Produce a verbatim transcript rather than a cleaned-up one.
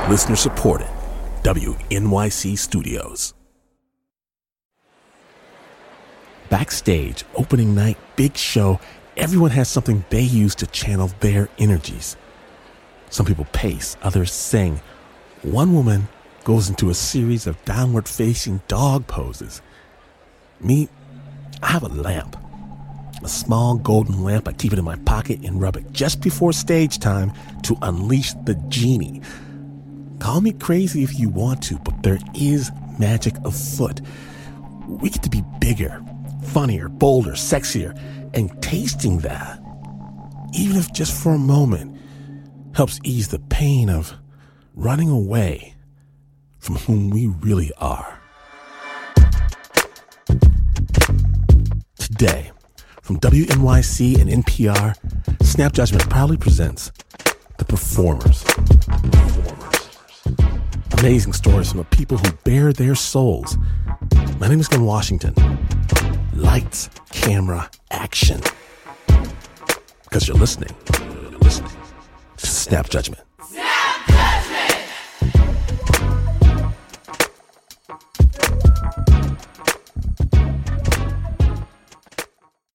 Listener supported. W N Y C Studios. Backstage, opening night, big show. Everyone has something they use to channel their energies. Some people pace, others sing. One woman goes into a series of downward-facing dog poses. Me, I have a lamp. A small golden lamp. I keep it in my pocket and rub it just before stage time to unleash the genie. Call me crazy if you want to, but there is magic afoot. We get to be bigger, funnier, bolder, sexier, and tasting that, even if just for a moment, helps ease the pain of running away from whom we really are. Today, from W N Y C and N P R, Snap Judgment proudly presents The Performers. Amazing stories from the people who bare their souls. My name is Glenn Washington. Lights, camera, action. Because you're listening. You're listening to Snap Judgment.